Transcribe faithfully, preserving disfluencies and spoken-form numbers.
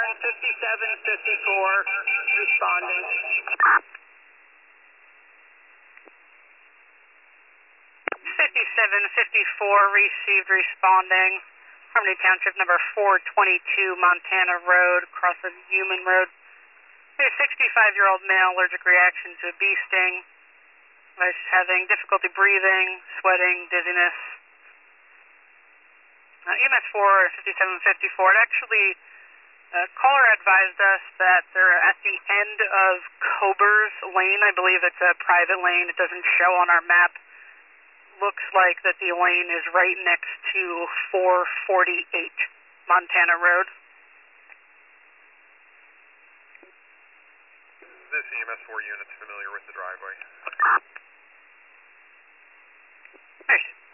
fifty-seven fifty-four, responding. fifty-seven fifty-four, received, responding. Harmony Township, number four twenty-two, Montana Road, across the Human Road. A sixty-five-year-old male, allergic reaction to a bee sting. He's having difficulty breathing, sweating, dizziness. Uh, E M S four fifty-seven fifty-four, it actually, uh, caller advised us that they're at the end of Cobers Lane. I believe it's a private lane. It doesn't show on our map. Looks like that the lane is right next to four forty-eight Montana Road. This E M S four unit's familiar with the driveway. Nice.